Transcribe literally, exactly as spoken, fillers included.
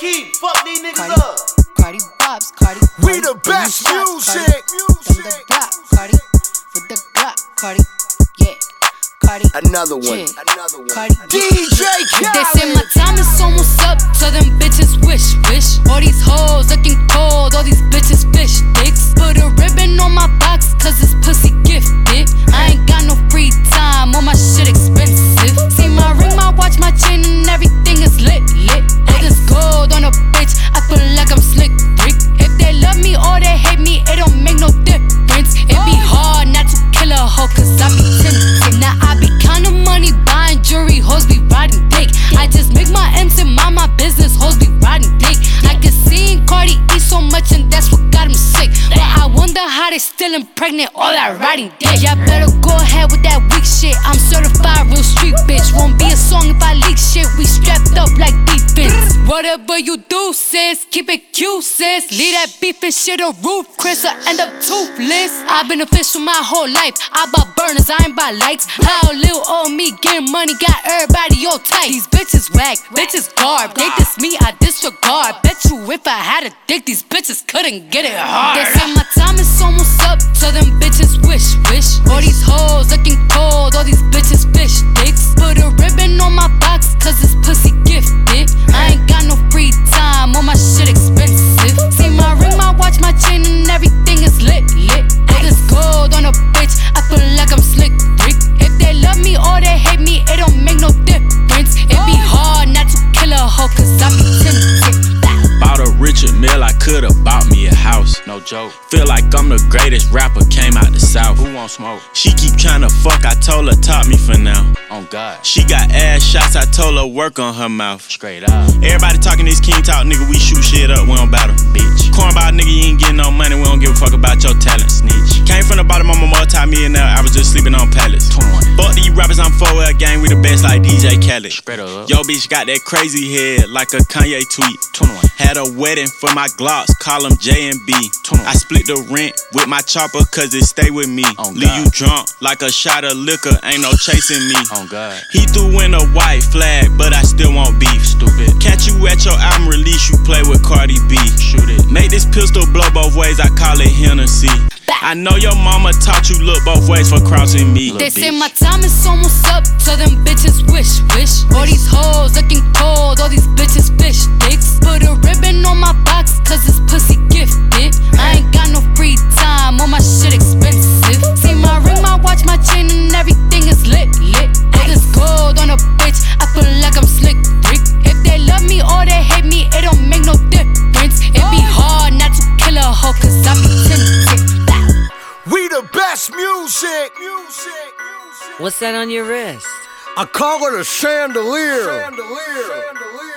key. Fuck these niggas Cardi, up. Cardi Bobs, Cardi. We the best music. From the block, Cardi. With the Glock, Cardi. Yeah, Cardi. Another one. Yeah. Another one. Cardi. D J Khaled. They say my time is almost up, so them bitches wish, wish. All these hoes looking cold, all these bitches fish dicks. Put a ribbon on my box, cause this pussy gifted. I ain't got no free time, all my shit expensive. See my ring, my watch, my chain, and everything is lit, lit. All this gold on a bitch, I feel like I'm slick, Rick. If they love me or they hate me, it don't make no difference. It be hard not to kill a hoe, cause I be tempted. Now I be counting money, buying jewelry, hoes be riding dick. I just make my M's and mind my business, hoes be riding dick. I can see Cardi eat so much and that's what got him sick. But I wonder how they still impregnate all that riding dick. Y'all better go ahead with that weak shit. I'm certified real street bitch. Won't be a song if I leak shit. We strapped up like defense. Whatever you do, sis, keep it cute, sis. Leave that beef and shit a roof, Chris, or end up toothless. I've been official my whole life. I bought burners, I ain't buy likes. How little old me getting money got everybody all tight. These bitches whack, bitches garb. They diss me, I disregard. Bet you if I had a dick, these bitches couldn't get it hard. They say my time is almost up, so them bitches wish, wish. All these hoes looking cold, all these bitches fish dicks. Put a ribbon on my box, cause this pussy gifted. I ain't got no free time, all my shit expensive. See my ring, my watch, my chain, and everything is lit, lit. All this gold on a bitch, I feel like I'm slick, Rick. If they love me or they hate me, it don't make no difference. It be hard not to kill a hoe, cause I be tempted. Bought a Richard Mill, I could've bought me a house. No joke. Feel like I'm the greatest rapper, came out the south. Who want smoke? She keep tryna fuck, I told her top me for now. On God. She got ass shots, I told her work on her mouth. Straight up. Everybody talking this king talk, nigga, we shoot shit up, we don't battle. Bitch. Cornball nigga, you ain't getting no money, we don't give a fuck about your talent. Snitch. Came from the bottom, I'm a multi-millionaire, I was just sleeping on pallets. twenty-one. Fuck these rappers, I'm four L gang, we the best like D J Khaled. Spread up. Yo bitch got that crazy head, like a Kanye tweet. twenty-one. Had a wedding for my Glocks, call them J and B. I split the rent with my chopper cause it stay with me. Oh, leave you drunk like a shot of liquor, ain't no chasing me. Oh, God. He threw in a white flag, but I still want beef. Stupid. Catch you at your album release, you play with Cardi B. Shoot it. Make this pistol blow both ways, I call it Hennessy. I know your mama taught you look both ways for crossing me. They say my time is almost up, so them bitches wish, wish. All these hoes looking cold, all these bitches fish dicks. Put a ribbon on my box, cause this pussy gifted. I ain't got no free time, all my shit expensive. See my ring, my watch, my chain, and everything is lit, lit. All this gold on a bitch, I feel like I'm slick, Rick. If they love me or they hate me, it don't make no difference. It be hard not to kill a hoe, cause I be tempted. We the best music. What's that on your wrist? I call it a chandelier. Chandelier. Chandelier.